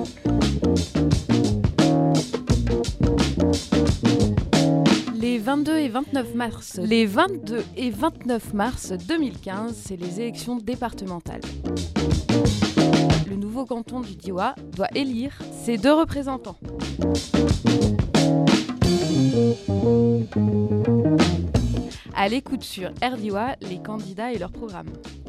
Les 22 et 29 mars 2015, c'est les élections départementales. Le nouveau canton du Diois doit élire ses 2 représentants. À l'écoute sur RDiois, les candidats et leur programme.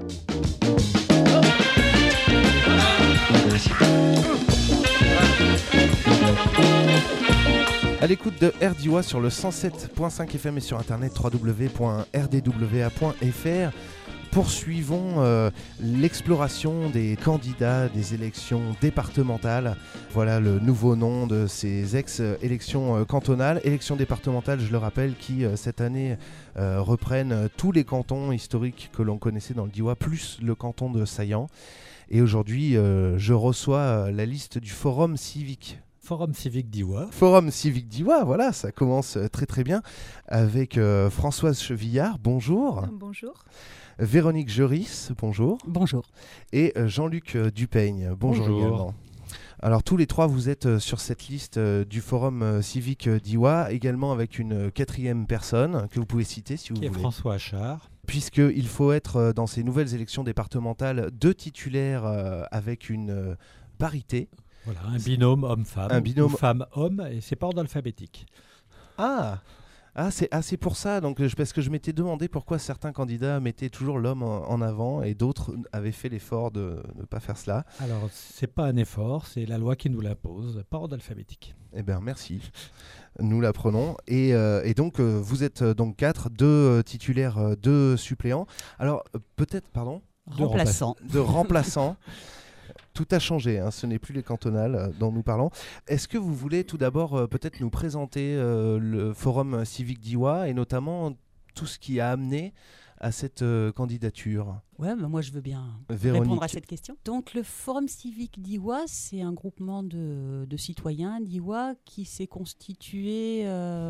À l'écoute de RDiois sur le 107.5 FM et sur internet www.rdwa.fr. Poursuivons l'exploration des candidats des élections départementales. Voilà le nouveau nom de ces ex-élections cantonales. Élections départementales, je le rappelle, qui cette année reprennent tous les cantons historiques que l'on connaissait dans le Diois, plus le canton de Saillant. Et aujourd'hui, je reçois la liste du Forum civique. Forum civique Diois. Forum civique Diois, voilà, ça commence très très bien. Avec Françoise Chevillard, bonjour. Bonjour. Véronique Joris, bonjour. Bonjour. Et Jean-Luc Dupeigne, bonjour également. Alors tous les 3, vous êtes sur cette liste du Forum civique Diois, également avec une 4e personne que vous pouvez citer si vous voulez. Qui est François Achard. Puisqu'il faut être dans ces nouvelles élections départementales 2 titulaires avec une parité. Voilà, un binôme homme-femme, ou femme-homme, et c'est pas ordre alphabétique. C'est pour ça, donc, parce que je m'étais demandé pourquoi certains candidats mettaient toujours l'homme en avant et d'autres avaient fait l'effort de ne pas faire cela. Alors, c'est pas un effort, c'est la loi qui nous l'impose, pas ordre alphabétique. Eh bien, merci. Nous l'apprenons. Et donc, vous êtes donc 4, 2 titulaires, 2 suppléants. Alors, peut-être, pardon ? De remplaçants. Tout a changé, hein, ce n'est plus les cantonales dont nous parlons. Est-ce que vous voulez tout d'abord peut-être nous présenter le Forum civique Diois et notamment tout ce qui a amené à cette candidature ? Ouais, moi je veux bien répondre à cette question. Donc le Forum civique Diois, c'est un groupement de citoyens diois qui s'est constitué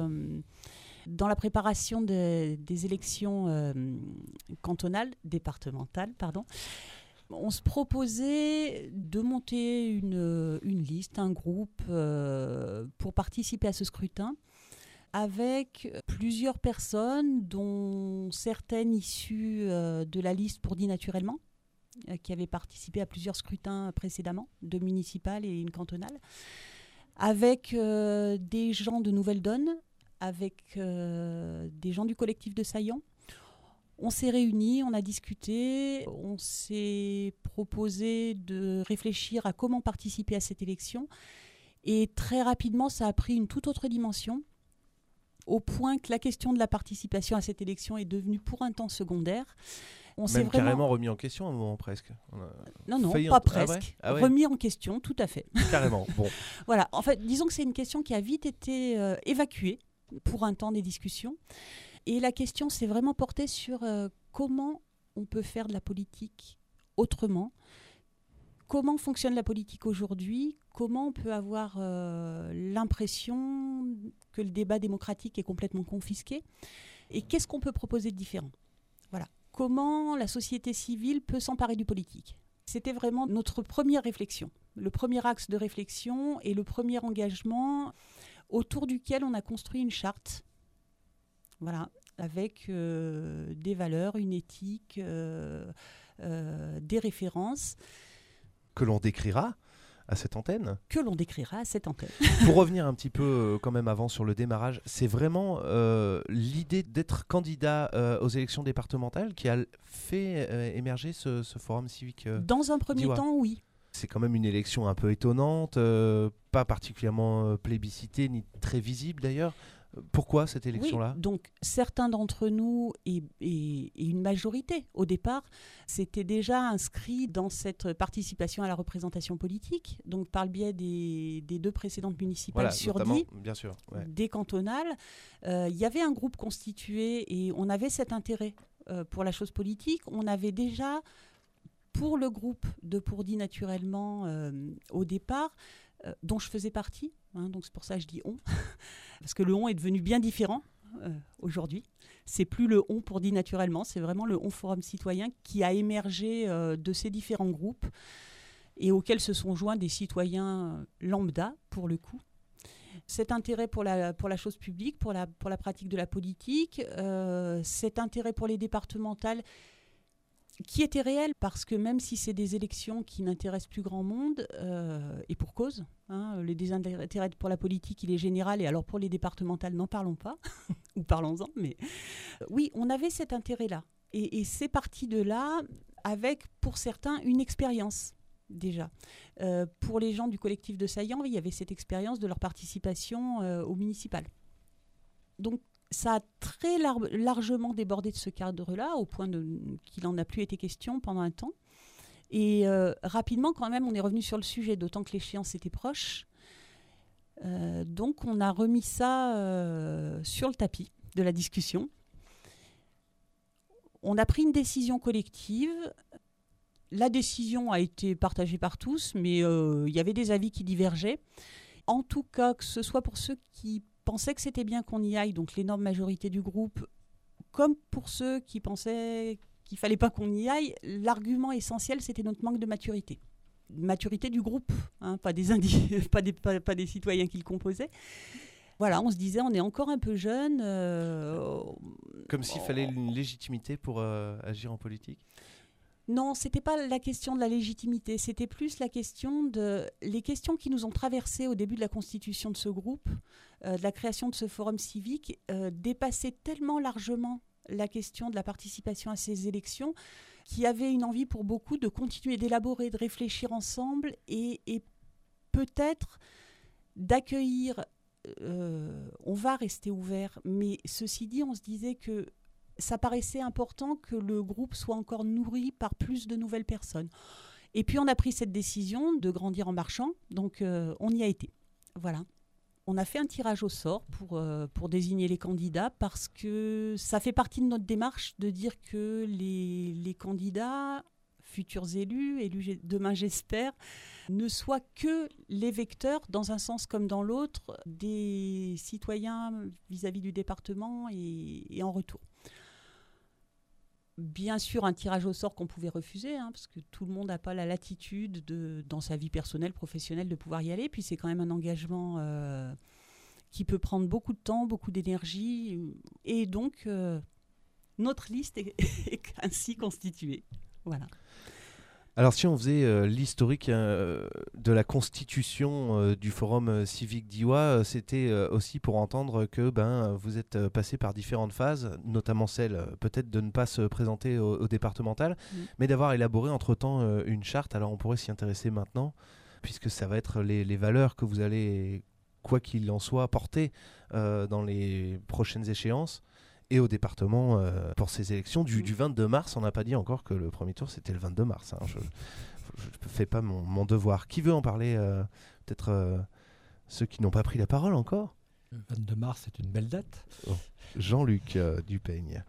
dans la préparation des élections départementales. On se proposait de monter une liste, un groupe pour participer à ce scrutin avec plusieurs personnes, dont certaines issues de la liste pour dit naturellement, qui avaient participé à plusieurs scrutins précédemment, 2 municipales et une cantonale, avec des gens de Nouvelle-Donne, avec des gens du collectif de Saillant. On s'est réunis, on a discuté, on s'est proposé de réfléchir à comment participer à cette élection. Et très rapidement, ça a pris une toute autre dimension, au point que la question de la participation à cette élection est devenue pour un temps secondaire. On s'est carrément remis en question à un moment presque. Non, pas presque. Ah ouais. Remis en question, tout à fait. Carrément, bon. Voilà, en fait, disons que c'est une question qui a vite été évacuée pour un temps des discussions. Et la question s'est vraiment portée sur comment on peut faire de la politique autrement, comment fonctionne la politique aujourd'hui, comment on peut avoir l'impression que le débat démocratique est complètement confisqué, et qu'est-ce qu'on peut proposer de différent. Voilà. Comment la société civile peut s'emparer du politique. C'était vraiment notre première réflexion, le premier axe de réflexion et le premier engagement autour duquel on a construit une charte. Voilà, avec des valeurs, une éthique, des références. Que l'on décrira à cette antenne. Pour revenir un petit peu quand même avant sur le démarrage, c'est vraiment l'idée d'être candidat aux élections départementales qui a fait émerger ce forum civique Dans un premier temps, oui. C'est quand même une élection un peu étonnante, pas particulièrement plébiscitée, ni très visible d'ailleurs. Pourquoi cette élection-là ? Oui, donc certains d'entre nous et une majorité au départ s'étaient déjà inscrits dans cette participation à la représentation politique, donc par le biais des 2 précédentes municipales sur 10, bien sûr, ouais. Des cantonales. Il y avait un groupe constitué et on avait cet intérêt pour la chose politique. On avait déjà, pour le groupe de Pour dit naturellement au départ, dont je faisais partie, donc c'est pour ça que je dis on, parce que le on est devenu bien différent aujourd'hui. C'est plus le on pour dit naturellement, c'est vraiment le on forum citoyen qui a émergé de ces différents groupes. et auxquels se sont joints des citoyens lambda, pour le coup. Cet intérêt pour la chose publique, pour la pratique de la politique, cet intérêt pour les départementales qui était réel, parce que même si c'est des élections qui n'intéressent plus grand monde, et pour cause, le désintérêt pour la politique, il est général, et alors pour les départementales, n'en parlons pas, ou parlons-en, mais oui, on avait cet intérêt-là. Et c'est parti de là, avec, pour certains, une expérience, déjà. Pour les gens du collectif de Saillant, il y avait cette expérience de leur participation au municipal. Donc, ça a très largement débordé de ce cadre-là, au point qu'il n'en a plus été question pendant un temps. Et rapidement, quand même, on est revenu sur le sujet, d'autant que l'échéance était proche. Donc, on a remis ça sur le tapis de la discussion. On a pris une décision collective. La décision a été partagée par tous, mais il y avait des avis qui divergeaient. En tout cas, que ce soit pour ceux qui pensaient que c'était bien qu'on y aille, donc l'énorme majorité du groupe, comme pour ceux qui pensaient qu'il ne fallait pas qu'on y aille, l'argument essentiel, c'était notre manque de maturité. Maturité du groupe, pas des citoyens qui le composaient. Voilà, on se disait, on est encore un peu jeune. Comme s'il fallait une légitimité pour agir en politique ? Non, c'était pas la question de la légitimité, c'était plus la question les questions qui nous ont traversées au début de la constitution de ce groupe, de la création de ce forum civique, dépassaient tellement largement la question de la participation à ces élections qu'il y avait une envie pour beaucoup de continuer d'élaborer, de réfléchir ensemble et peut-être d'accueillir. On va rester ouvert, mais ceci dit, on se disait que ça paraissait important que le groupe soit encore nourri par plus de nouvelles personnes. Et puis on a pris cette décision de grandir en marchant, donc on y a été. Voilà. On a fait un tirage au sort pour désigner les candidats, parce que ça fait partie de notre démarche de dire que les candidats, futurs élus demain j'espère, ne soient que les vecteurs, dans un sens comme dans l'autre, des citoyens vis-à-vis du département et en retour. Bien sûr, un tirage au sort qu'on pouvait refuser, parce que tout le monde n'a pas la latitude dans sa vie personnelle, professionnelle, de pouvoir y aller. Puis c'est quand même un engagement qui peut prendre beaucoup de temps, beaucoup d'énergie. Et donc, notre liste est ainsi constituée. Voilà. Alors si on faisait l'historique de la constitution du Forum civique d'Iwa, c'était aussi pour entendre que vous êtes passé par différentes phases, notamment celle peut-être de ne pas se présenter au départemental, mais d'avoir élaboré entre-temps une charte. Alors on pourrait s'y intéresser maintenant, puisque ça va être les valeurs que vous allez, quoi qu'il en soit, porter dans les prochaines échéances. Et au département pour ces élections du 22 mars. On n'a pas dit encore que le premier tour, c'était le 22 mars. Je ne fais pas mon devoir. Qui veut en parler peut-être ceux qui n'ont pas pris la parole encore. Le 22 mars, c'est une belle date. Oh. Jean-Luc Dupeigne.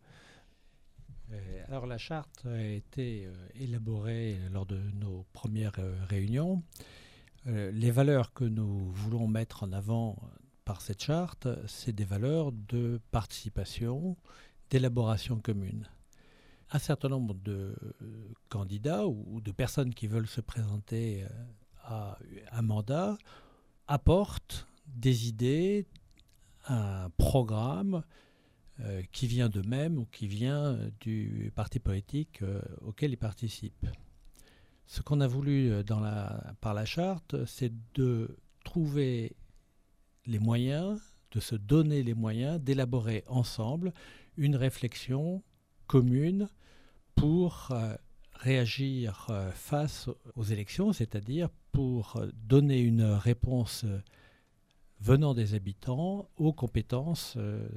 Alors la charte a été élaborée lors de nos premières réunions. Les valeurs que nous voulons mettre en avant par cette charte, c'est des valeurs de participation, d'élaboration commune. Un certain nombre de candidats ou de personnes qui veulent se présenter à un mandat apportent des idées, un programme qui vient d'eux-mêmes ou qui vient du parti politique auquel ils participent. Ce qu'on a voulu par la charte, c'est de trouver les moyens, de se donner les moyens d'élaborer ensemble une réflexion commune pour réagir face aux élections, c'est-à-dire pour donner une réponse venant des habitants aux compétences,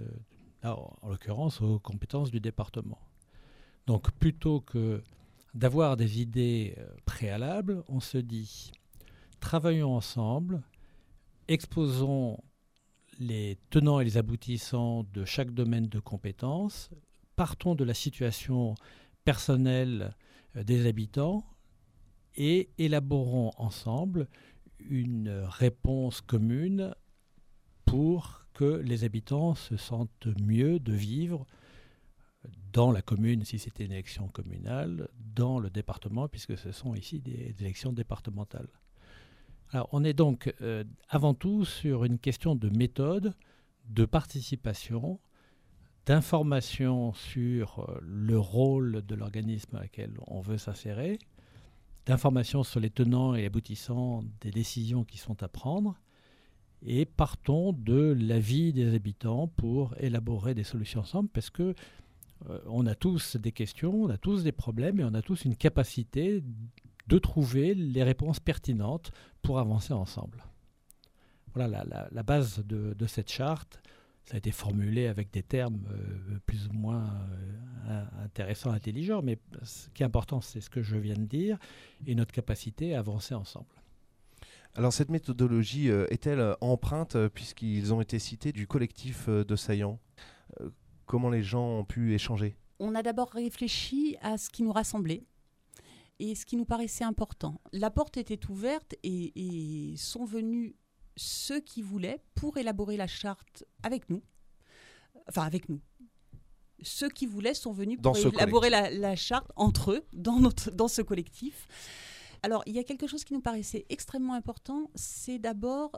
en l'occurrence aux compétences du département. Donc plutôt que d'avoir des idées préalables, on se dit travaillons ensemble, exposons les tenants et les aboutissants de chaque domaine de compétences, partons de la situation personnelle des habitants et élaborons ensemble une réponse commune pour que les habitants se sentent mieux de vivre dans la commune, si c'était une élection communale, dans le département, puisque ce sont ici des élections départementales. Alors, on est donc avant tout sur une question de méthode, de participation, d'information sur le rôle de l'organisme à laquelle on veut s'insérer, d'information sur les tenants et aboutissants des décisions qui sont à prendre, et partons de l'avis des habitants pour élaborer des solutions ensemble, parce que on a tous des questions, on a tous des problèmes, et on a tous une capacité de trouver les réponses pertinentes pour avancer ensemble. Voilà la base de cette charte. Ça a été formulé avec des termes plus ou moins intéressants, intelligents, mais ce qui est important, c'est ce que je viens de dire, et notre capacité à avancer ensemble. Alors cette méthodologie est-elle empreinte, puisqu'ils ont été cités, du collectif de Saillant ? Comment les gens ont pu échanger ? On a d'abord réfléchi à ce qui nous rassemblait et ce qui nous paraissait important. La porte était ouverte et sont venus ceux qui voulaient pour élaborer la charte avec nous. Enfin, avec nous. Ceux qui voulaient sont venus pour élaborer la charte entre eux, dans ce collectif. Alors, il y a quelque chose qui nous paraissait extrêmement important, c'est d'abord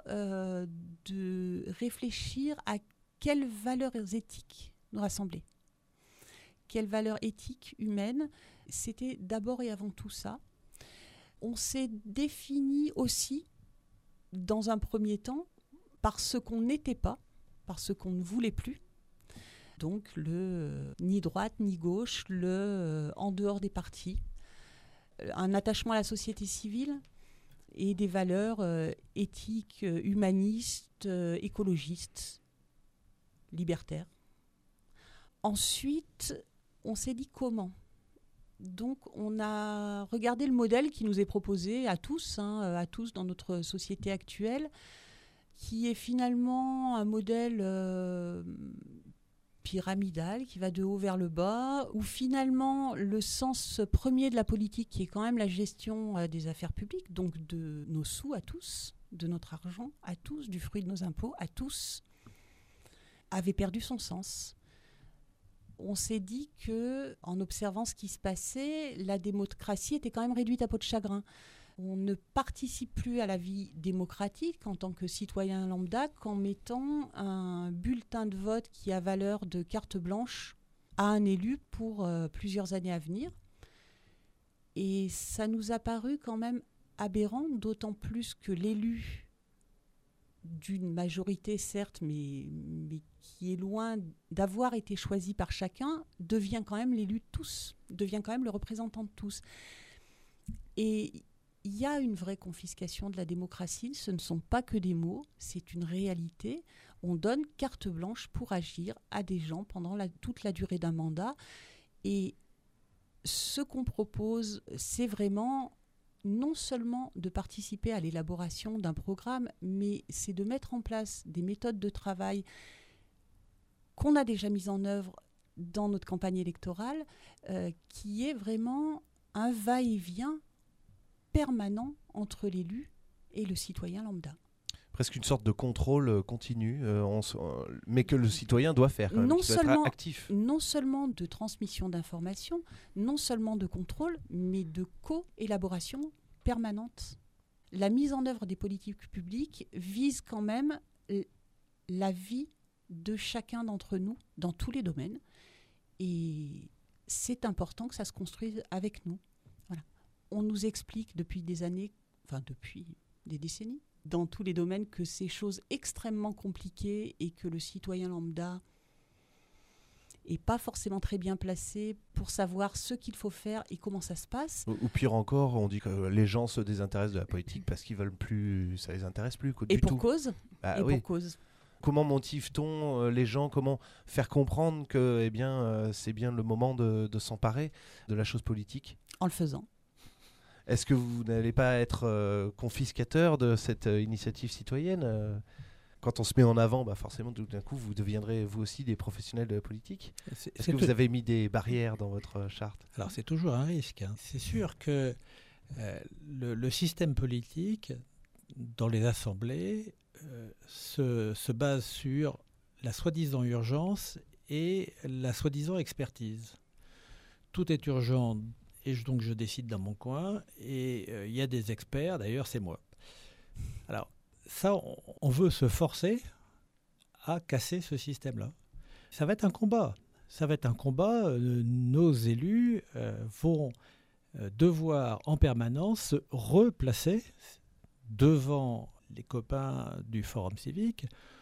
de réfléchir à quelles valeurs éthiques nous rassemblaient. Quelles valeurs éthiques, humaines. C'était d'abord et avant tout ça. On s'est défini aussi, dans un premier temps, par ce qu'on n'était pas, par ce qu'on ne voulait plus. Donc, ni droite ni gauche, en dehors des partis. Un attachement à la société civile et des valeurs éthiques, humanistes, écologistes, libertaires. Ensuite, on s'est dit comment. Donc, on a regardé le modèle qui nous est proposé à tous dans notre société actuelle, qui est finalement un modèle pyramidal, qui va de haut vers le bas, où finalement le sens premier de la politique, qui est quand même la gestion des affaires publiques, donc de nos sous à tous, de notre argent à tous, du fruit de nos impôts à tous, avait perdu son sens. On s'est dit que, en observant ce qui se passait, la démocratie était quand même réduite à peau de chagrin. On ne participe plus à la vie démocratique en tant que citoyen lambda qu'en mettant un bulletin de vote qui a valeur de carte blanche à un élu pour plusieurs années à venir. Et ça nous a paru quand même aberrant, d'autant plus que l'élu d'une majorité, certes, mais qui est loin d'avoir été choisi par chacun, devient quand même l'élu de tous, devient quand même le représentant de tous. Et il y a une vraie confiscation de la démocratie, ce ne sont pas que des mots, c'est une réalité. On donne carte blanche pour agir à des gens pendant toute la durée d'un mandat. Et ce qu'on propose, c'est vraiment non seulement de participer à l'élaboration d'un programme, mais c'est de mettre en place des méthodes de travail qu'on a déjà mises en œuvre dans notre campagne électorale, qui est vraiment un va-et-vient permanent entre l'élu et le citoyen lambda. Presque une sorte de contrôle continu, mais que le citoyen doit faire, quand même, qui doit être actif. Non seulement de transmission d'informations, non seulement de contrôle, mais de co-élaboration permanente. La mise en œuvre des politiques publiques vise quand même la vie de chacun d'entre nous dans tous les domaines. Et c'est important que ça se construise avec nous. Voilà. On nous explique depuis des années, enfin depuis des décennies, dans tous les domaines, que c'est chose extrêmement compliquée et que le citoyen lambda n'est pas forcément très bien placé pour savoir ce qu'il faut faire et comment ça se passe. Ou pire encore, on dit que les gens se désintéressent de la politique parce qu'ils veulent plus, ça les intéresse plus du tout. Et pour cause. Comment motive-t-on les gens ? Comment faire comprendre que c'est bien le moment de s'emparer de la chose politique ? En le faisant. Est-ce que vous n'allez pas être confiscateur de cette initiative citoyenne quand on se met en avant, forcément, tout d'un coup, vous deviendrez vous aussi des professionnels de la politique. Est-ce que vous avez mis des barrières dans votre charte ? Alors, c'est toujours un risque. C'est sûr que le système politique, dans les assemblées, se base sur la soi-disant urgence et la soi-disant expertise. Tout est urgent et donc je décide dans mon coin et il y a des experts, d'ailleurs c'est moi. Alors ça, on veut se forcer à casser ce système-là. Ça va être un combat. Nos élus vont devoir en permanence se replacer devant les copains du Forum civique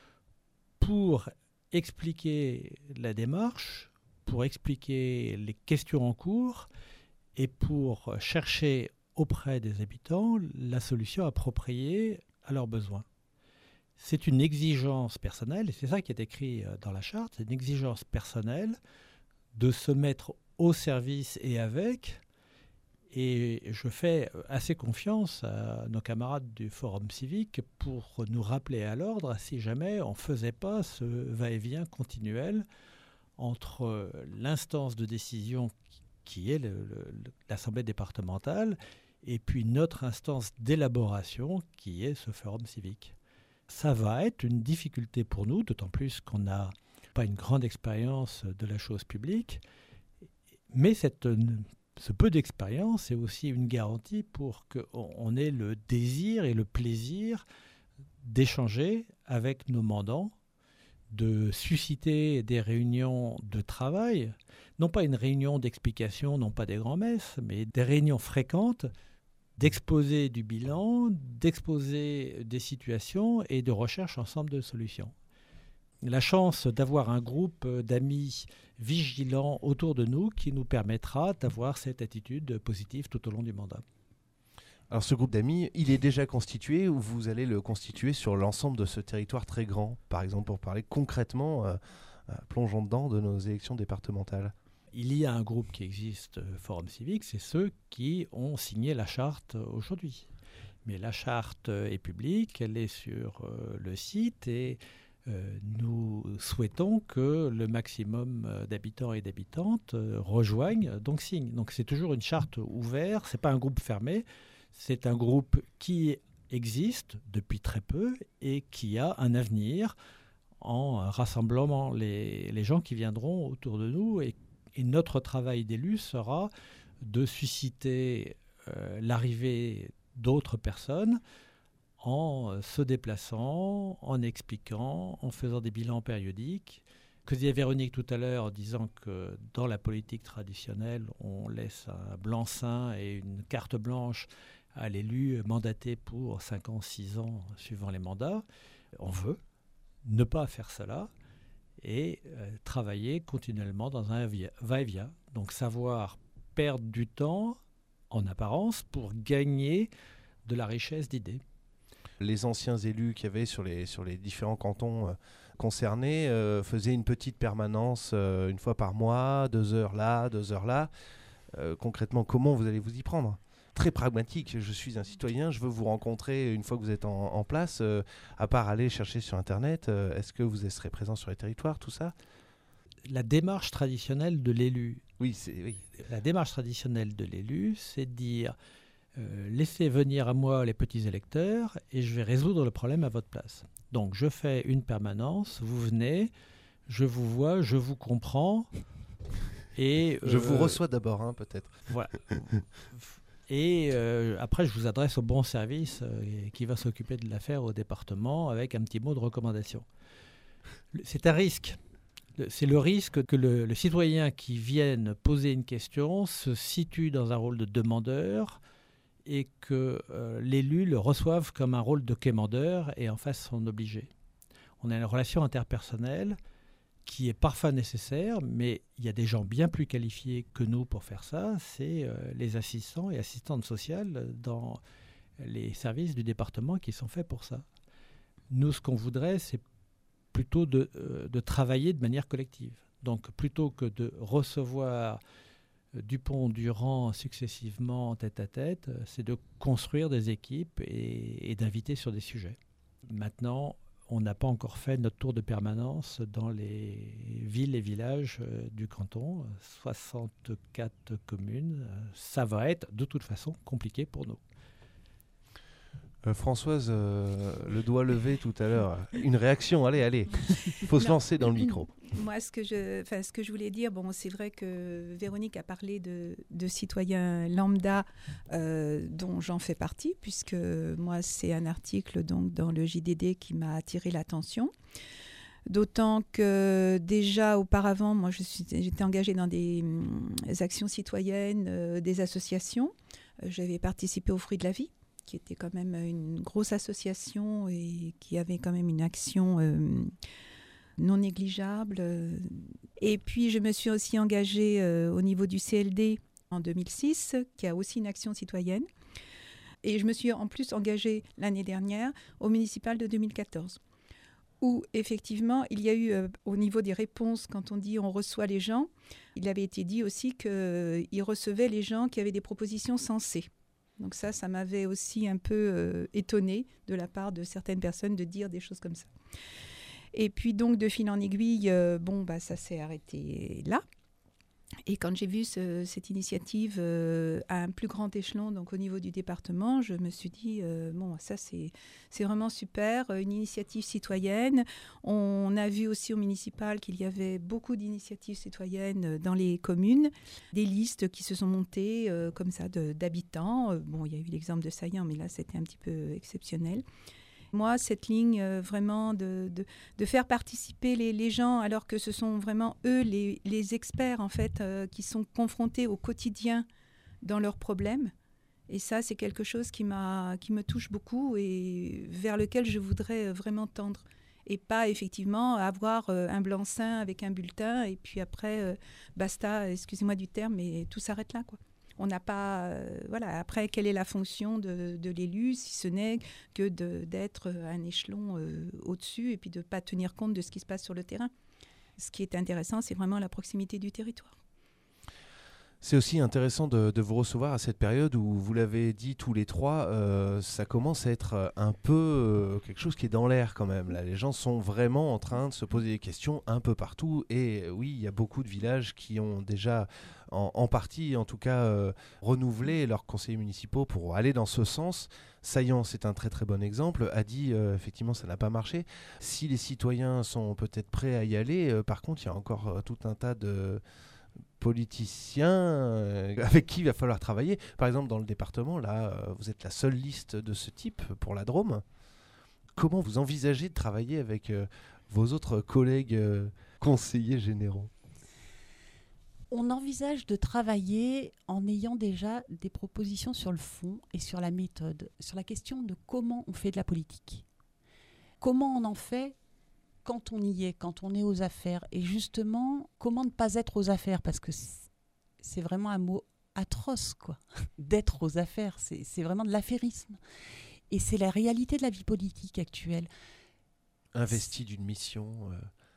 pour expliquer la démarche, pour expliquer les questions en cours et pour chercher auprès des habitants la solution appropriée à leurs besoins. C'est une exigence personnelle, et c'est ça qui est écrit dans la charte, c'est une exigence personnelle de se mettre au service et avec. Et je fais assez confiance à nos camarades du Forum civique pour nous rappeler à l'ordre si jamais on ne faisait pas ce va-et-vient continuel entre l'instance de décision qui est l'Assemblée départementale et puis notre instance d'élaboration qui est ce Forum civique. Ça va être une difficulté pour nous, d'autant plus qu'on n'a pas une grande expérience de la chose publique, mais ce peu d'expérience est aussi une garantie pour qu'on ait le désir et le plaisir d'échanger avec nos mandants, de susciter des réunions de travail, non pas une réunion d'explication, non pas des grands-messes, mais des réunions fréquentes, d'exposer du bilan, d'exposer des situations et de recherche ensemble de solutions. La chance d'avoir un groupe d'amis vigilants autour de nous qui nous permettra d'avoir cette attitude positive tout au long du mandat. Alors ce groupe d'amis, il est déjà constitué ou vous allez le constituer sur l'ensemble de ce territoire très grand? Par exemple, pour parler concrètement, plongeons dedans, de nos élections départementales. Il y a un groupe qui existe, Forum civique, c'est ceux qui ont signé la charte aujourd'hui. Mais la charte est publique, elle est sur le site et nous souhaitons que le maximum d'habitants et d'habitantes rejoignent, donc signent. Donc c'est toujours une charte ouverte, ce n'est pas un groupe fermé, c'est un groupe qui existe depuis très peu et qui a un avenir en rassemblant les gens qui viendront autour de nous. Et notre travail d'élu sera de susciter l'arrivée d'autres personnes en se déplaçant, en expliquant, en faisant des bilans périodiques. Que disait Véronique tout à l'heure en disant que dans la politique traditionnelle, on laisse un blanc-seing et une carte blanche à l'élu mandaté pour 5 ans, 6 ans, suivant les mandats. On veut ne pas faire cela et travailler continuellement dans un va-et-vient. Donc savoir perdre du temps en apparence pour gagner de la richesse d'idées. Les anciens élus qu'il y avait sur les différents cantons concernés faisaient une petite permanence une fois par mois, 2 heures là, 2 heures là. Concrètement, comment vous allez vous y prendre ? Très pragmatique, je suis un citoyen, je veux vous rencontrer une fois que vous êtes en place, à part aller chercher sur Internet, est-ce que vous serez présent sur les territoires, tout ça ? La démarche traditionnelle de l'élu. Oui. La démarche traditionnelle de l'élu, c'est de dire laissez venir à moi les petits électeurs et je vais résoudre le problème à votre place. Donc je fais une permanence, vous venez, je vous vois, je vous comprends et... je vous reçois d'abord, peut-être. Voilà. Et après, je vous adresse au bon service qui va s'occuper de l'affaire au département avec un petit mot de recommandation. C'est un risque. C'est le risque que le citoyen qui vienne poser une question se situe dans un rôle de demandeur et que l'élu le reçoive comme un rôle de quémandeur et en fasse son obligé. On a une relation interpersonnelle qui est parfois nécessaire, mais il y a des gens bien plus qualifiés que nous pour faire ça, c'est les assistants et assistantes sociales dans les services du département qui sont faits pour ça. Nous, ce qu'on voudrait, c'est plutôt de travailler de manière collective. Donc, plutôt que de recevoir Dupont-Durand successivement tête à tête, c'est de construire des équipes et d'inviter sur des sujets. Maintenant, on n'a pas encore fait notre tour de permanence dans les villes et villages du canton, 64 communes. Ça va être de toute façon compliqué pour nous. Françoise, le doigt levé tout à l'heure. Une réaction, allez. Il faut se lancer dans le micro. Moi, ce que je voulais dire, bon, c'est vrai que Véronique a parlé de citoyens lambda dont j'en fais partie, puisque moi, c'est un article donc, dans le JDD qui m'a attiré l'attention. D'autant que déjà auparavant, moi, j'étais engagée dans des actions citoyennes, des associations. J'avais participé au Fruit de la Vie, qui était quand même une grosse association et qui avait quand même une action non négligeable. Et puis, je me suis aussi engagée au niveau du CLD en 2006, qui a aussi une action citoyenne. Et je me suis en plus engagée l'année dernière au municipal de 2014, où effectivement, il y a eu au niveau des réponses, quand on dit on reçoit les gens, il avait été dit aussi qu'il recevait les gens qui avaient des propositions sensées. Donc ça m'avait aussi un peu étonnée de la part de certaines personnes de dire des choses comme ça. Et puis donc, de fil en aiguille, ça s'est arrêté là. Et quand j'ai vu cette initiative à un plus grand échelon, donc au niveau du département, je me suis dit, ça c'est vraiment super, une initiative citoyenne. On a vu aussi au municipal qu'il y avait beaucoup d'initiatives citoyennes dans les communes, des listes qui se sont montées comme ça d'habitants. Il y a eu l'exemple de Saillant, mais là c'était un petit peu exceptionnel. Moi, cette ligne vraiment de faire participer les gens, alors que ce sont vraiment eux les experts en fait qui sont confrontés au quotidien dans leurs problèmes. Et ça, c'est quelque chose qui me touche beaucoup et vers lequel je voudrais vraiment tendre. Et pas effectivement avoir un blanc-seing avec un bulletin et puis après, basta, excusez-moi du terme, mais tout s'arrête là, quoi. On n'a pas... Après, quelle est la fonction de l'élu, si ce n'est que d'être à un échelon au-dessus et puis de ne pas tenir compte de ce qui se passe sur le terrain. Ce qui est intéressant, c'est vraiment la proximité du territoire. C'est aussi intéressant de vous recevoir à cette période où, vous l'avez dit tous les trois, ça commence à être un peu quelque chose qui est dans l'air quand même. Là, les gens sont vraiment en train de se poser des questions un peu partout. Et oui, il y a beaucoup de villages qui ont déjà, en partie en tout cas, renouvelé leurs conseillers municipaux pour aller dans ce sens. Saillant, c'est un très très bon exemple. A dit, effectivement, ça n'a pas marché. Si les citoyens sont peut-être prêts à y aller, par contre, il y a encore tout un tas de politiciens avec qui il va falloir travailler. Par exemple, dans le département, là, vous êtes la seule liste de ce type pour la Drôme. Comment vous envisagez de travailler avec vos autres collègues conseillers généraux ? On envisage de travailler en ayant déjà des propositions sur le fond et sur la méthode, sur la question de comment on fait de la politique. Comment on en fait quand on y est, quand on est aux affaires. Et justement, comment ne pas être aux affaires ? Parce que c'est vraiment un mot atroce, quoi. D'être aux affaires, c'est vraiment de l'affairisme. Et c'est la réalité de la vie politique actuelle. Investi d'une mission...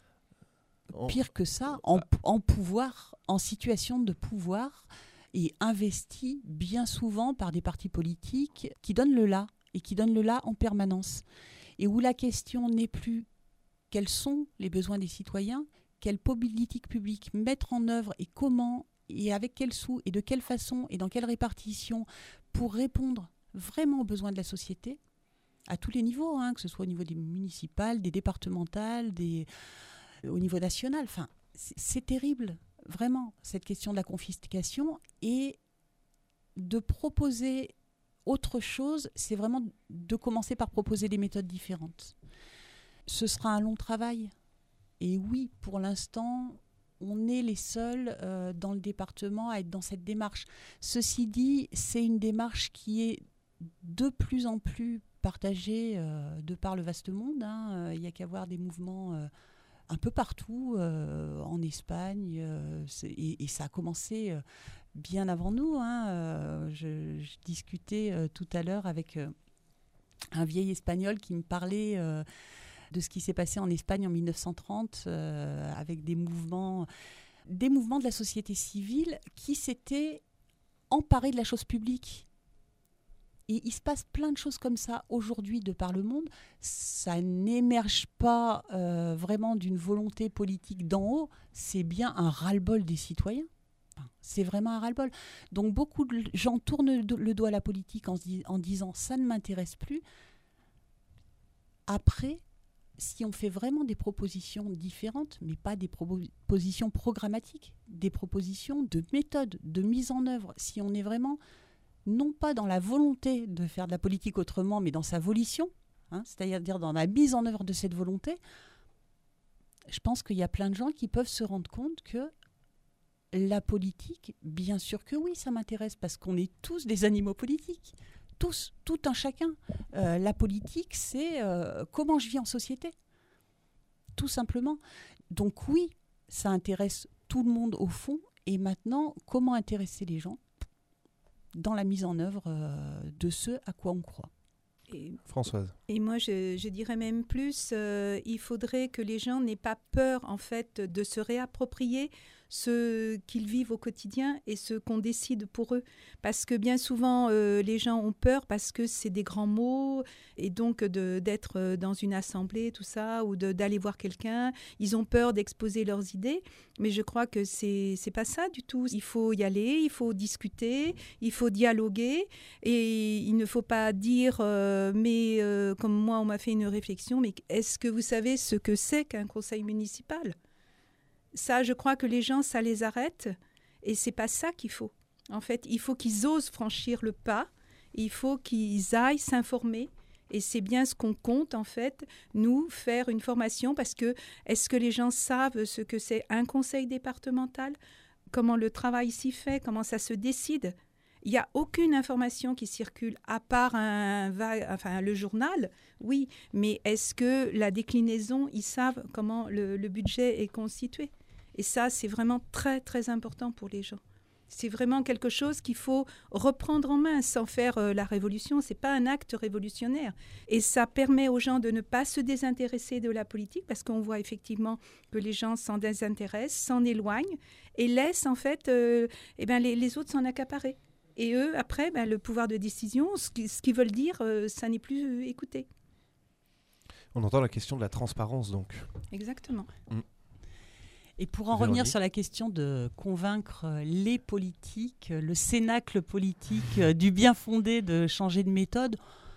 Pire que ça, en pouvoir, en situation de pouvoir, et investi bien souvent par des partis politiques qui donnent le là, et qui donnent le là en permanence. Et où la question n'est plus quels sont les besoins des citoyens, quelle politique publique mettre en œuvre et comment, et avec quels sous, et de quelle façon, et dans quelle répartition, pour répondre vraiment aux besoins de la société, à tous les niveaux, que ce soit au niveau des municipales, des départementales, au niveau national. Enfin, c'est terrible, vraiment, cette question de la confiscation. Et de proposer autre chose, c'est vraiment de commencer par proposer des méthodes différentes. Ce sera un long travail. Et oui, pour l'instant, on est les seuls dans le département à être dans cette démarche. Ceci dit, c'est une démarche qui est de plus en plus partagée de par le vaste monde. Il n'y a qu'à voir des mouvements un peu partout, en Espagne. Et ça a commencé bien avant nous. Je discutais tout à l'heure avec un vieil Espagnol qui me parlait de ce qui s'est passé en Espagne en 1930 avec des mouvements de la société civile qui s'étaient emparés de la chose publique. Et il se passe plein de choses comme ça aujourd'hui de par le monde. Ça n'émerge pas vraiment d'une volonté politique d'en haut, c'est bien un ras-le-bol des citoyens. C'est vraiment un ras-le-bol. Donc beaucoup de gens tournent le dos à la politique en disant « ça ne m'intéresse plus ». Après, si on fait vraiment des propositions différentes, mais pas des propositions programmatiques, des propositions de méthode, de mise en œuvre, si on est vraiment, non pas dans la volonté de faire de la politique autrement, mais dans sa volition, c'est-à-dire dans la mise en œuvre de cette volonté, je pense qu'il y a plein de gens qui peuvent se rendre compte que la politique, bien sûr que oui, ça m'intéresse, parce qu'on est tous des animaux politiques. Tous, tout un chacun. La politique, c'est comment je vis en société, tout simplement. Donc oui, ça intéresse tout le monde au fond. Et maintenant, comment intéresser les gens dans la mise en œuvre de ce à quoi on croit. Françoise. Et moi, je dirais même plus, il faudrait que les gens n'aient pas peur, en fait, de se réapproprier ce qu'ils vivent au quotidien et ce qu'on décide pour eux. Parce que bien souvent, les gens ont peur parce que c'est des grands mots, et donc d'être dans une assemblée, tout ça, ou d'aller voir quelqu'un. Ils ont peur d'exposer leurs idées, mais je crois que c'est pas ça du tout. Il faut y aller, il faut discuter, il faut dialoguer, et il ne faut pas dire comme moi, on m'a fait une réflexion, mais est-ce que vous savez ce que c'est qu'un conseil municipal ? Ça, je crois que les gens, ça les arrête, et c'est pas ça qu'il faut. En fait, il faut qu'ils osent franchir le pas, il faut qu'ils aillent s'informer, et c'est bien ce qu'on compte, en fait, nous, faire une formation, parce que est-ce que les gens savent ce que c'est un conseil départemental ? Comment le travail s'y fait ? Comment ça se décide ? Il n'y a aucune information qui circule, à part le journal, oui, mais est-ce que la déclinaison, ils savent comment le budget est constitué ? Et ça, c'est vraiment très, très important pour les gens. C'est vraiment quelque chose qu'il faut reprendre en main sans faire la révolution. Ce n'est pas un acte révolutionnaire. Et ça permet aux gens de ne pas se désintéresser de la politique, parce qu'on voit effectivement que les gens s'en désintéressent, s'en éloignent et laissent en fait les autres s'en accaparer. Et eux, après, le pouvoir de décision, ce qu'ils veulent dire, ça n'est plus écouté. On entend la question de la transparence, donc. Exactement. Et pour en revenir sur la question de convaincre les politiques, le cénacle politique du bien fondé de changer de méthode,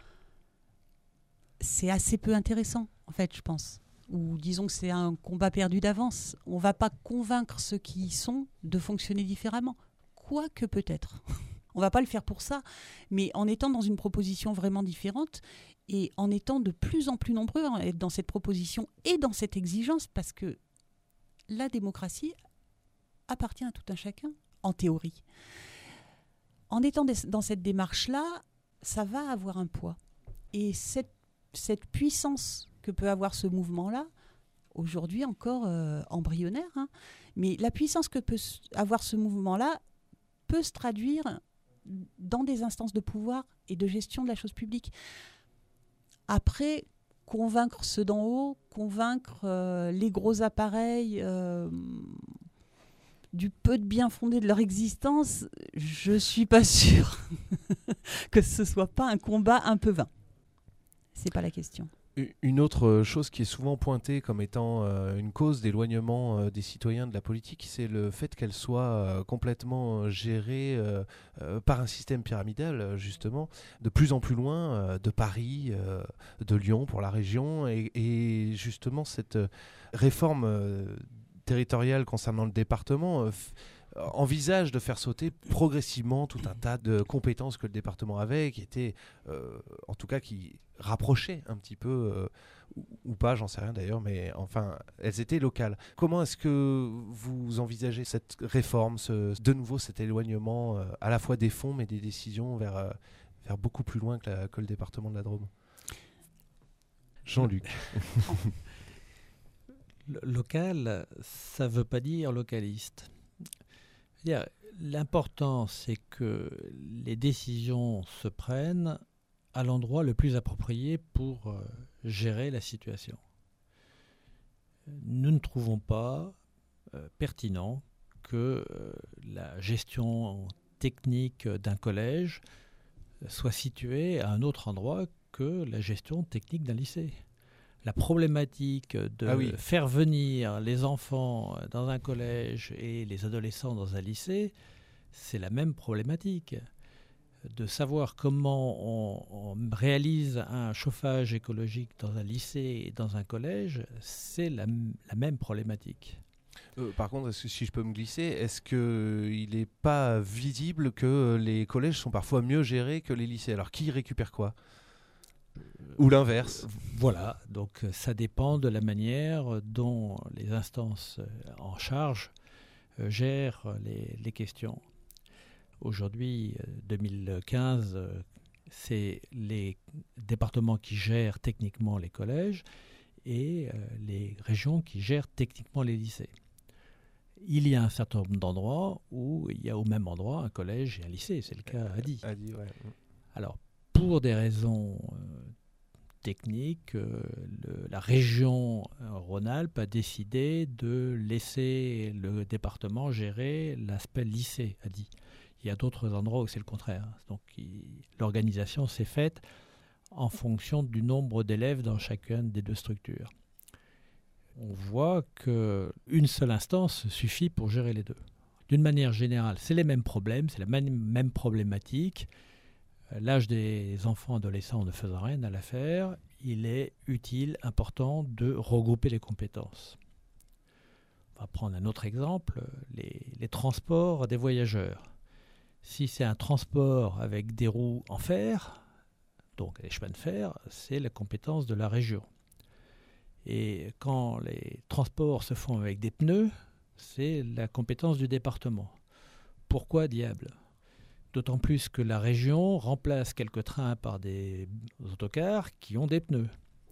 c'est assez peu intéressant, en fait, je pense. Ou disons que c'est un combat perdu d'avance. On ne va pas convaincre ceux qui y sont de fonctionner différemment. Quoique peut-être. On ne va pas le faire pour ça, mais en étant dans une proposition vraiment différente et en étant de plus en plus nombreux dans cette proposition et dans cette exigence, parce que la démocratie appartient à tout un chacun, en théorie. En étant dans cette démarche-là, ça va avoir un poids. Et cette puissance que peut avoir ce mouvement-là, aujourd'hui encore embryonnaire, mais la puissance que peut avoir ce mouvement-là peut se traduire dans des instances de pouvoir et de gestion de la chose publique. Après, convaincre ceux d'en haut, convaincre les gros appareils du peu de bien fondé de leur existence, je ne suis pas sûre que ce ne soit pas un combat un peu vain. Ce n'est pas la question. Une autre chose qui est souvent pointée comme étant une cause d'éloignement des citoyens de la politique, c'est le fait qu'elle soit complètement gérée par un système pyramidal, justement, de plus en plus loin de Paris, de Lyon pour la région. Et justement, cette réforme territoriale concernant le département envisage de faire sauter progressivement tout un tas de compétences que le département avait, qui étaient, en tout cas, qui rapprochaient un petit peu, ou pas, j'en sais rien d'ailleurs, mais enfin, elles étaient locales. Comment est-ce que vous envisagez cette réforme, de nouveau cet éloignement à la fois des fonds, mais des décisions vers beaucoup plus loin que le département de la Drôme ? Jean-Luc. Local, ça ne veut pas dire localiste. L'important, c'est que les décisions se prennent à l'endroit le plus approprié pour gérer la situation. Nous ne trouvons pas pertinent que la gestion technique d'un collège soit située à un autre endroit que la gestion technique d'un lycée. La problématique de faire venir les enfants dans un collège et les adolescents dans un lycée, c'est la même problématique. de savoir comment on réalise un chauffage écologique dans un lycée et dans un collège, c'est la même problématique. Par contre, si je peux me glisser, est-ce qu'il n'est pas visible que les collèges sont parfois mieux gérés que les lycées? Alors qui récupère quoi? Ou l'inverse? Voilà, donc ça dépend de la manière dont les instances en charge gèrent les questions. Aujourd'hui, 2015, c'est les départements qui gèrent techniquement les collèges et les régions qui gèrent techniquement les lycées. Il y a un certain nombre d'endroits où il y a au même endroit un collège et un lycée, c'est le cas à Die. Ouais. Alors, pour des raisons techniques, la région Rhône-Alpes a décidé de laisser le département gérer l'aspect lycée à Die. Il y a d'autres endroits où c'est le contraire. Donc l'organisation s'est faite en fonction du nombre d'élèves dans chacune des deux structures. On voit qu'une seule instance suffit pour gérer les deux. D'une manière générale, c'est les mêmes problèmes, c'est la même problématique. L'âge des enfants adolescents ne faisant rien à l'affaire, il est utile, important de regrouper les compétences. On va prendre un autre exemple, les transports des voyageurs. Si c'est un transport avec des roues en fer, donc les chemins de fer, c'est la compétence de la région. Et quand les transports se font avec des pneus, c'est la compétence du département. Pourquoi diable? D'autant plus que la région remplace quelques trains par des autocars qui ont des pneus.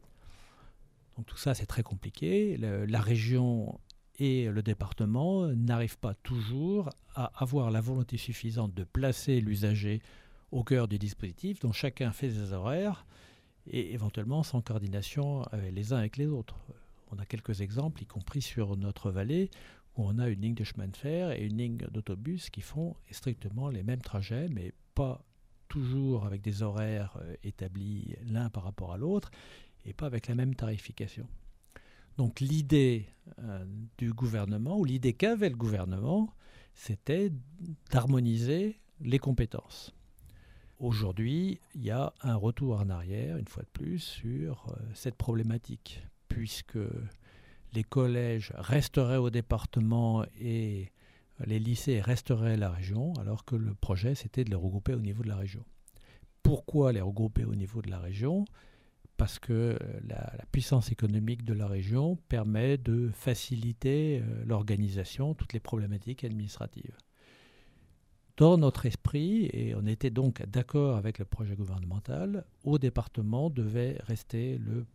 Donc tout ça, c'est très compliqué. La région et le département n'arrivent pas toujours à avoir la volonté suffisante de placer l'usager au cœur du dispositif, dont chacun fait ses horaires et éventuellement sans coordination les uns avec les autres. On a quelques exemples, y compris sur notre vallée, où on a une ligne de chemin de fer et une ligne d'autobus qui font strictement les mêmes trajets, mais pas toujours avec des horaires établis l'un par rapport à l'autre, et pas avec la même tarification. Donc l'idée du gouvernement, ou l'idée qu'avait le gouvernement, c'était d'harmoniser les compétences. Aujourd'hui, il y a un retour en arrière, une fois de plus, sur cette problématique, puisque les collèges resteraient au département et les lycées resteraient à la région, alors que le projet, c'était de les regrouper au niveau de la région. Pourquoi les regrouper au niveau de la région ? Parce que la puissance économique de la région permet de faciliter l'organisation, toutes les problématiques administratives. Dans notre esprit, et on était donc d'accord avec le projet gouvernemental, au département devait rester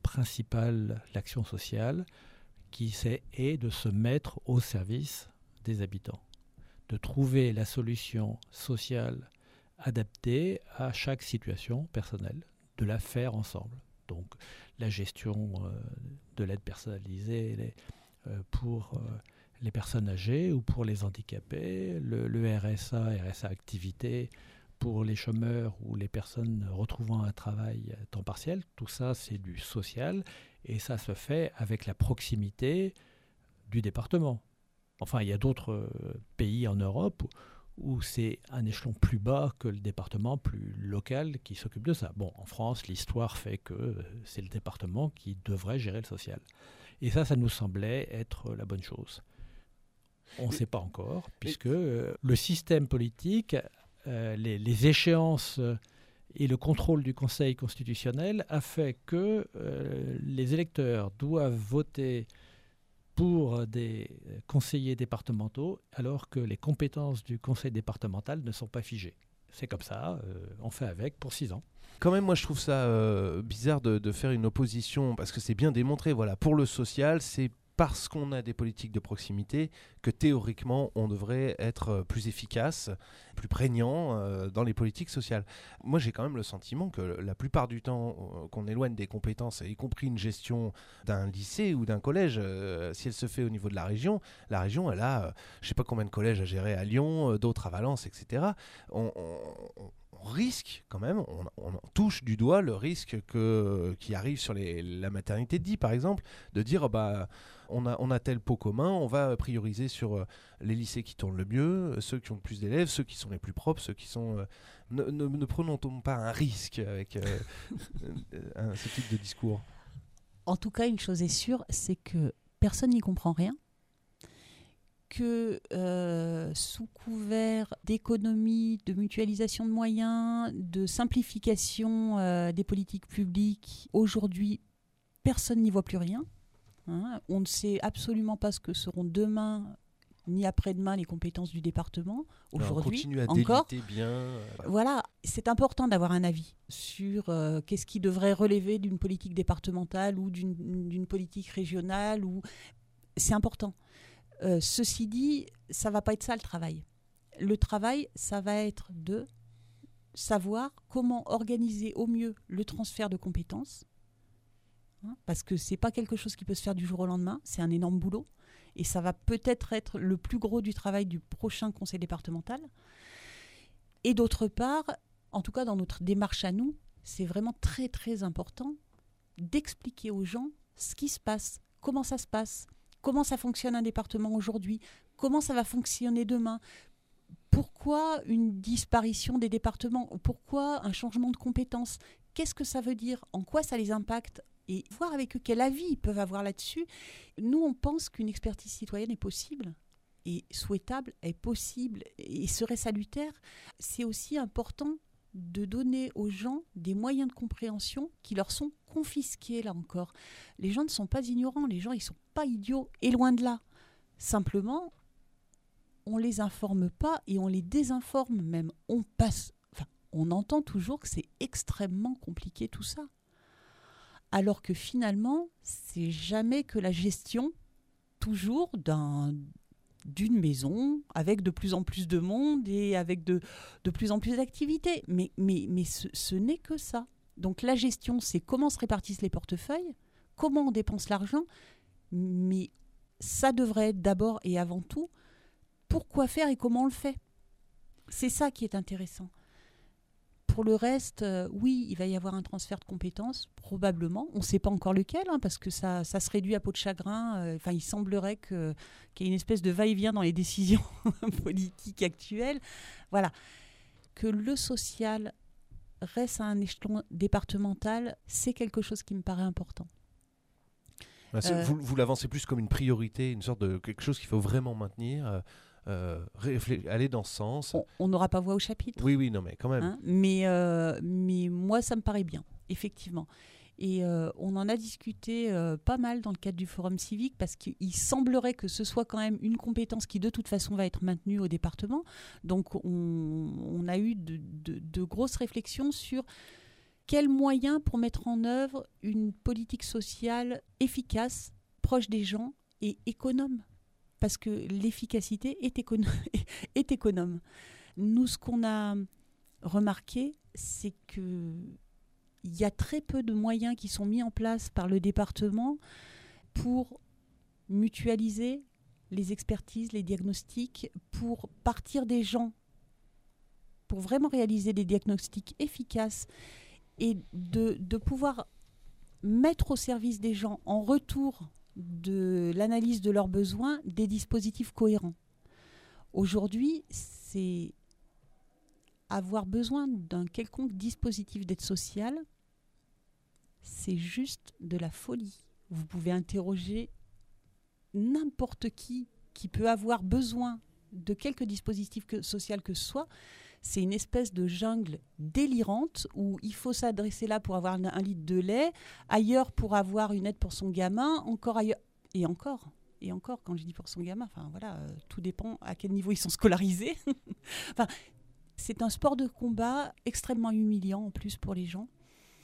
l'action sociale qui est de se mettre au service des habitants, de trouver la solution sociale adaptée à chaque situation personnelle, de la faire ensemble. Donc la gestion de l'aide personnalisée pour les personnes âgées ou pour les handicapés, le RSA activité pour les chômeurs ou les personnes retrouvant un travail à temps partiel, tout ça c'est du social et ça se fait avec la proximité du département. Enfin, il y a d'autres pays en Europe où c'est un échelon plus bas que le département, plus local, qui s'occupe de ça. Bon, en France, l'histoire fait que c'est le département qui devrait gérer le social. Et ça nous semblait être la bonne chose. On ne sait pas encore, puisque le système politique, les échéances et le contrôle du Conseil constitutionnel a fait que les électeurs doivent voter pour des conseillers départementaux, alors que les compétences du conseil départemental ne sont pas figées. C'est comme ça, on fait avec pour 6 ans. Quand même, moi je trouve ça bizarre de faire une opposition, parce que c'est bien démontré, voilà, pour le social, c'est parce qu'on a des politiques de proximité que théoriquement on devrait être plus efficace, plus prégnant dans les politiques sociales. Moi j'ai quand même le sentiment que la plupart du temps qu'on éloigne des compétences, y compris une gestion d'un lycée ou d'un collège, si elle se fait au niveau de la région elle a je ne sais pas combien de collèges à gérer à Lyon, d'autres à Valence, etc. risque quand même, on touche du doigt le risque qui arrive sur la maternité de Die, par exemple, de dire on a tel pot commun, on va prioriser sur les lycées qui tournent le mieux, ceux qui ont le plus d'élèves, ceux qui sont les plus propres, ceux qui sont... Ne prenons-t-on pas un risque avec ce type de discours ? En tout cas, une chose est sûre, c'est que personne n'y comprend rien, que sous couvert d'économie, de mutualisation de moyens, de simplification des politiques publiques, aujourd'hui, personne n'y voit plus rien. On ne sait absolument pas ce que seront demain ni après-demain les compétences du département. Aujourd'hui, on continue à encore, déliter bien. Voilà, c'est important d'avoir un avis sur qu'est-ce qui devrait relever d'une politique départementale ou d'une politique régionale. C'est important. Ceci dit, ça ne va pas être ça le travail. Le travail, ça va être de savoir comment organiser au mieux le transfert de compétences, parce que ce n'est pas quelque chose qui peut se faire du jour au lendemain, c'est un énorme boulot, et ça va peut-être être le plus gros du travail du prochain conseil départemental. Et d'autre part, en tout cas dans notre démarche à nous, c'est vraiment très très important d'expliquer aux gens ce qui se passe, comment ça se passe, comment ça fonctionne un département aujourd'hui, comment ça va fonctionner demain, pourquoi une disparition des départements, pourquoi un changement de compétences, qu'est-ce que ça veut dire, en quoi ça les impacte, et voir avec eux quel avis ils peuvent avoir là-dessus. Nous, on pense qu'une expertise citoyenne est possible, et souhaitable, est possible, et serait salutaire. C'est aussi important de donner aux gens des moyens de compréhension qui leur sont confisqués, là encore. Les gens ne sont pas ignorants, les gens ils ne sont pas idiots, et loin de là. Simplement, on ne les informe pas et on les désinforme même. On entend toujours que c'est extrêmement compliqué tout ça. Alors que finalement, c'est jamais que la gestion, toujours d'une maison, avec de plus en plus de monde et avec de plus en plus d'activités. Mais ce n'est que ça. Donc la gestion, c'est comment se répartissent les portefeuilles, comment on dépense l'argent, mais ça devrait être d'abord et avant tout pourquoi faire et comment on le fait. C'est ça qui est intéressant. Pour le reste, oui, il va y avoir un transfert de compétences, probablement. On ne sait pas encore lequel, parce que ça se réduit à peau de chagrin. Il semblerait qu'il y ait une espèce de va-et-vient dans les décisions politiques actuelles. Voilà. Que le social reste à un échelon départemental, c'est quelque chose qui me paraît important. Vous l'avancez plus comme une priorité, une sorte de quelque chose qu'il faut vraiment maintenir. Aller dans ce sens. On n'aura pas voix au chapitre. Oui, non, mais quand même. Mais moi, ça me paraît bien, effectivement. Et on en a discuté pas mal dans le cadre du forum civique, parce qu'il semblerait que ce soit quand même une compétence qui, de toute façon, va être maintenue au département. Donc, on a eu de grosses réflexions sur quels moyens pour mettre en œuvre une politique sociale efficace, proche des gens et économe. Parce que l'efficacité est économe. Nous, ce qu'on a remarqué, c'est qu'il y a très peu de moyens qui sont mis en place par le département pour mutualiser les expertises, les diagnostics, pour partir des gens, pour vraiment réaliser des diagnostics efficaces et de pouvoir mettre au service des gens en retour de l'analyse de leurs besoins, des dispositifs cohérents. Aujourd'hui, c'est avoir besoin d'un quelconque dispositif d'aide sociale, c'est juste de la folie. Vous pouvez interroger n'importe qui peut avoir besoin de quelque dispositif social que ce soit. C'est une espèce de jungle délirante où il faut s'adresser là pour avoir un litre de lait, ailleurs pour avoir une aide pour son gamin, encore ailleurs. Et encore, quand je dis pour son gamin, tout dépend à quel niveau ils sont scolarisés. C'est un sport de combat extrêmement humiliant en plus pour les gens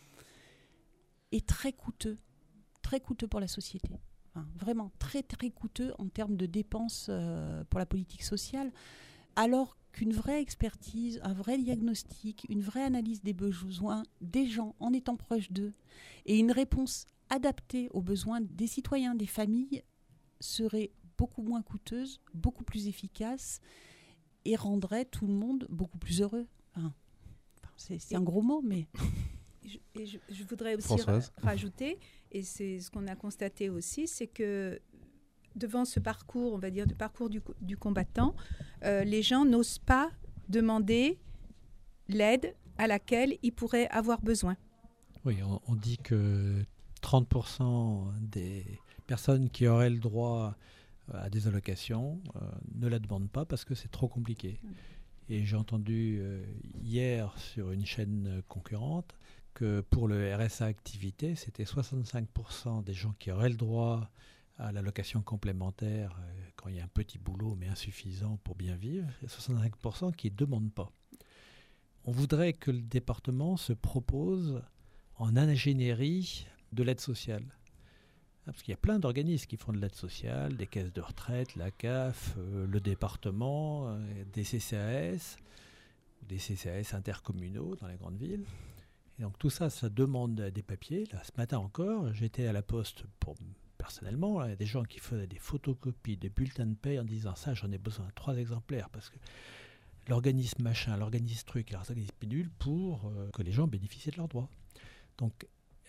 et très coûteux pour la société. Vraiment très très coûteux en termes de dépenses pour la politique sociale. Alors qu'une vraie expertise, un vrai diagnostic, une vraie analyse des besoins des gens en étant proche d'eux et une réponse adaptée aux besoins des citoyens, des familles, serait beaucoup moins coûteuse, beaucoup plus efficace et rendrait tout le monde beaucoup plus heureux. c'est un gros mot, mais... Je voudrais aussi rajouter, et c'est ce qu'on a constaté aussi, c'est que devant ce parcours, on va dire, du parcours du combattant, les gens n'osent pas demander l'aide à laquelle ils pourraient avoir besoin. Oui, on dit que 30% des personnes qui auraient le droit à des allocations ne la demandent pas parce que c'est trop compliqué. Et j'ai entendu hier sur une chaîne concurrente que pour le RSA activité, c'était 65% des gens qui auraient le droit à l'allocation complémentaire quand il y a un petit boulot mais insuffisant pour bien vivre, et 65% qui ne demandent pas. On voudrait que le département se propose en ingénierie de l'aide sociale. Parce qu'il y a plein d'organismes qui font de l'aide sociale, des caisses de retraite, la CAF, le département, des CCAS, des CCAS intercommunaux dans les grandes villes. Et donc tout ça, ça demande des papiers. Là, ce matin encore, j'étais à la poste personnellement. Il y a des gens qui faisaient des photocopies de bulletins de paie en disant ça, j'en ai besoin de 3 exemplaires parce que l'organisme machin, l'organisme truc, l'organisme bidule pour que les gens bénéficient de leurs droits. Donc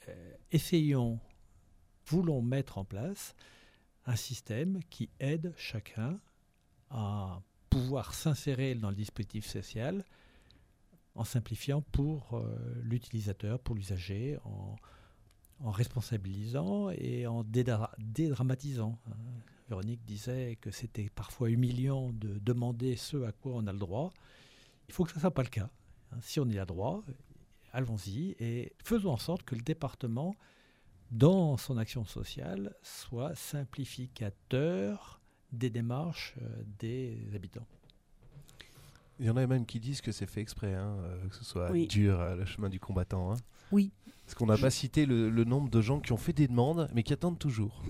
voulons mettre en place un système qui aide chacun à pouvoir s'insérer dans le dispositif social en simplifiant pour l'utilisateur, pour l'usager, en responsabilisant et en dédramatisant. Véronique disait que c'était parfois humiliant de demander ce à quoi on a le droit. Il faut que ça ne soit pas le cas. Si on y a droit, allons-y et faisons en sorte que le département, dans son action sociale, soit simplificateur des démarches des habitants. Il y en a même qui disent que c'est fait exprès, que ce soit dur, le chemin du combattant. Oui. Parce qu'on n'a pas cité le nombre de gens qui ont fait des demandes, mais qui attendent toujours.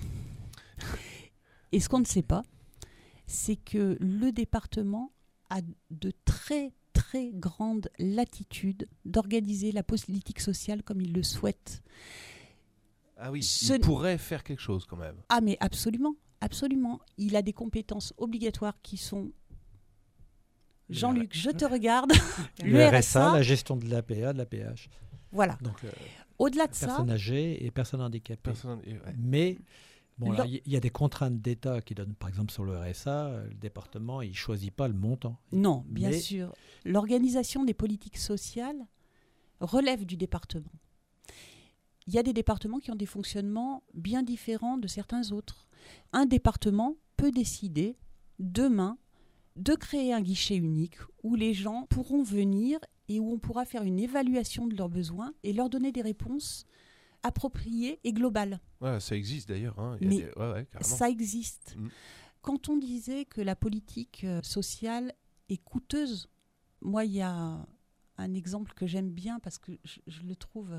Et ce qu'on ne sait pas, c'est que le département a de très, très grande latitude d'organiser la politique sociale comme il le souhaite. Ah oui, il pourrait faire quelque chose quand même. Ah mais absolument, absolument. Il a des compétences obligatoires qui sont... Jean-Luc, je te regarde. Le RSA, la gestion de l'APA, de l'APH. Voilà. Donc, au-delà de ça... Personnes âgées et personnes handicapées. Mais il y a des contraintes d'État qui donnent, par exemple sur le RSA, le département, il ne choisit pas le montant. Non, bien sûr. L'organisation des politiques sociales relève du département. Il y a des départements qui ont des fonctionnements bien différents de certains autres. Un département peut décider demain de créer un guichet unique où les gens pourront venir et où on pourra faire une évaluation de leurs besoins et leur donner des réponses appropriées et globales. Ouais, ça existe d'ailleurs. Mais ça existe. Quand on disait que la politique sociale est coûteuse, moi, il y a un exemple que j'aime bien parce que je le trouve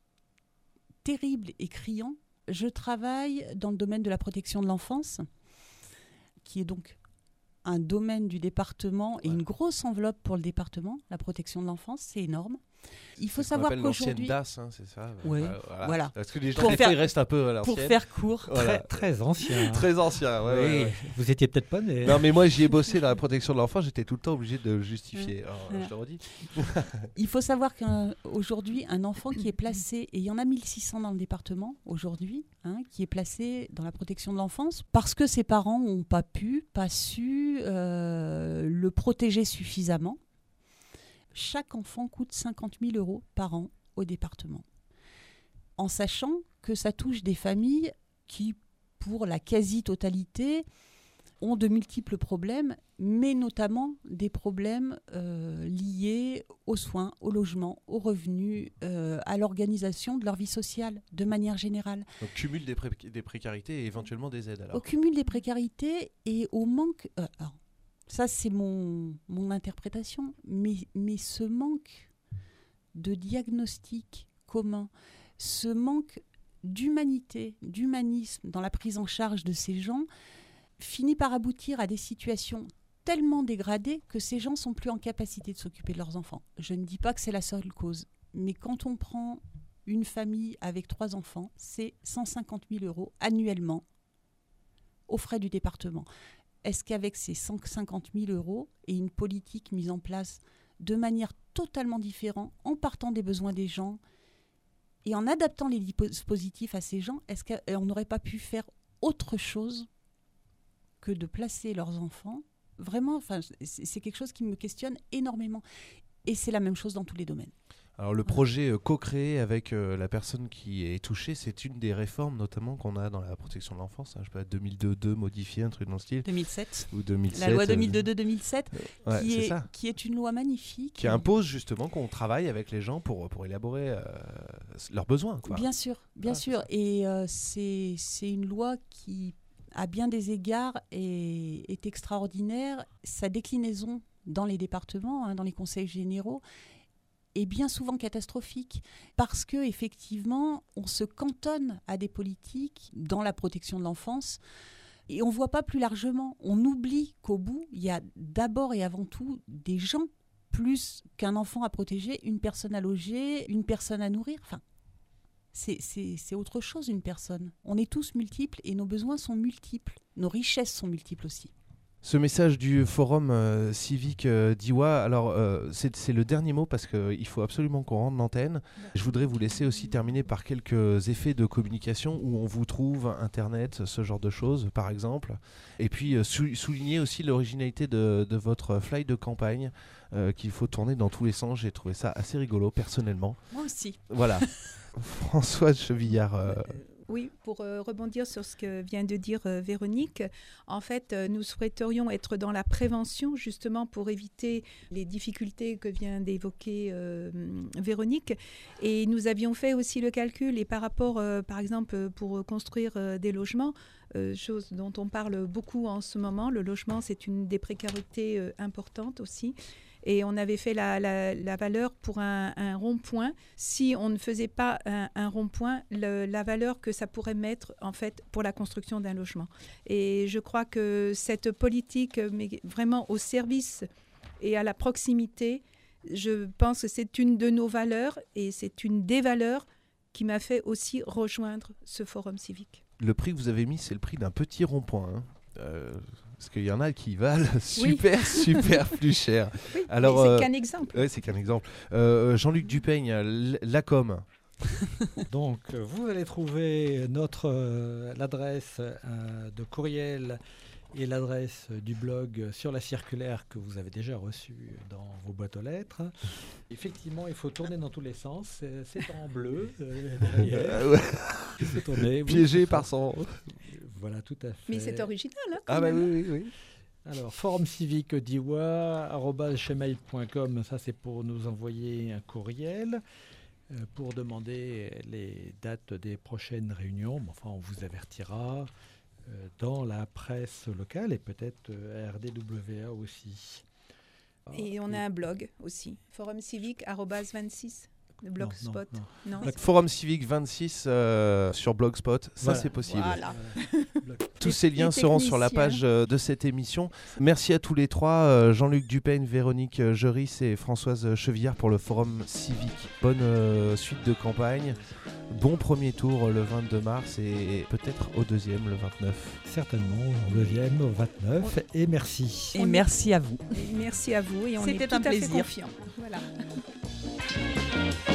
terrible et criant. Je travaille dans le domaine de la protection de l'enfance, qui est donc un domaine du département et une grosse enveloppe pour le département. La protection de l'enfance, c'est énorme. Il faut savoir qu'aujourd'hui... l'ancienne DAS, c'est ça. Oui, voilà. Parce que les gens, ils restent un peu à l'ancienne. Pour faire court. Voilà. Très ancien. Très ancien, oui. Vous étiez peut-être pas né. Non, mais moi, j'y ai bossé dans la protection de l'enfant, j'étais tout le temps obligé de le justifier. Alors, je te redis. Il faut savoir qu'aujourd'hui, un enfant qui est placé, et il y en a 1600 dans le département aujourd'hui, qui est placé dans la protection de l'enfance, parce que ses parents n'ont pas su le protéger suffisamment. Chaque enfant coûte 50 000 € par an au département. En sachant que ça touche des familles qui, pour la quasi-totalité, ont de multiples problèmes, mais notamment des problèmes liés aux soins, au logement, aux revenus, à l'organisation de leur vie sociale, de manière générale. Donc cumul des précarités et éventuellement des aides alors. Au cumul des précarités et au manque... ça, c'est mon interprétation, mais ce manque de diagnostic commun, ce manque d'humanité, d'humanisme dans la prise en charge de ces gens, finit par aboutir à des situations tellement dégradées que ces gens ne sont plus en capacité de s'occuper de leurs enfants. Je ne dis pas que c'est la seule cause, mais quand on prend une famille avec 3 enfants, c'est 150 000 € annuellement aux frais du département. Est-ce qu'avec ces 150 000 € et une politique mise en place de manière totalement différente, en partant des besoins des gens et en adaptant les dispositifs à ces gens. Est-ce qu'on n'aurait pas pu faire autre chose que de placer leurs enfants? Vraiment, c'est quelque chose qui me questionne énormément. Et c'est la même chose dans tous les domaines. Alors le projet co-créé avec la personne qui est touchée, c'est une des réformes notamment qu'on a dans la protection de l'enfance. Je sais pas, 2002 modifié, un truc dans le style. 2007. Ou 2007. La loi 2002-2007, ouais, qui est une loi magnifique. Qui impose justement qu'on travaille avec les gens pour élaborer leurs besoins, quoi. Bien sûr. Et c'est une loi qui, à bien des égards, est extraordinaire. Sa déclinaison dans les départements, dans les conseils généraux, est bien souvent catastrophique parce que effectivement, on se cantonne à des politiques dans la protection de l'enfance et on voit pas plus largement. On oublie qu'au bout, il y a d'abord et avant tout des gens plus qu'un enfant à protéger, une personne à loger, une personne à nourrir. Enfin, c'est autre chose, une personne. On est tous multiples et nos besoins sont multiples. Nos richesses sont multiples aussi. Ce message du forum civique d'Iwa, alors c'est le dernier mot parce qu'il faut absolument qu'on rende l'antenne. Je voudrais vous laisser aussi terminer par quelques effets de communication où on vous trouve, Internet, ce genre de choses par exemple. Et puis souligner aussi l'originalité de votre fly de campagne qu'il faut tourner dans tous les sens. J'ai trouvé ça assez rigolo personnellement. Moi aussi. Voilà. Françoise Chevillard. Oui, pour rebondir sur ce que vient de dire Véronique, en fait, nous souhaiterions être dans la prévention justement pour éviter les difficultés que vient d'évoquer Véronique. Et nous avions fait aussi le calcul et par rapport, par exemple, pour construire des logements, chose dont on parle beaucoup en ce moment, le logement, c'est une des précarités importantes aussi. Et on avait fait la valeur pour un rond-point. Si on ne faisait pas un rond-point, la valeur que ça pourrait mettre en fait pour la construction d'un logement. Et je crois que cette politique, mais vraiment au service et à la proximité, je pense que c'est une de nos valeurs et c'est une des valeurs qui m'a fait aussi rejoindre ce forum civique. Le prix que vous avez mis, c'est le prix d'un petit rond-point, hein. Parce qu'il y en a qui valent super plus cher. Oui, alors, c'est qu'un exemple. Oui, c'est qu'un exemple. Jean-Luc Dupeigne, la com. Donc, vous allez trouver l'adresse de courriel et l'adresse du blog sur la circulaire que vous avez déjà reçue dans vos boîtes aux lettres. Effectivement, il faut tourner dans tous les sens. C'est en bleu. Il faut tourner. Piégé par son... Voilà, tout à fait. Mais c'est original, hein, quand même. Oui. Alors, forumcivique.diwa@gmail.com, ça c'est pour nous envoyer un courriel, pour demander les dates des prochaines réunions. Enfin, on vous avertira dans la presse locale et peut-être à RDWA aussi. Et on a un blog aussi, forumcivique@26. Le Blogspot. Non. Forum Civique 26 sur Blogspot, ça voilà. C'est possible. Voilà. Tous ces liens seront sur la page de cette émission. Merci à tous les trois, Jean-Luc Dupeigne, Véronique Geris et Françoise Chevillard pour le Forum Civique. Bonne suite de campagne, bon premier tour le 22 mars et peut-être au deuxième le 29. Certainement au deuxième, au 29 et merci. Et merci à vous. Merci à vous et on est C'était tout un à fait plaisir. confiants. Voilà.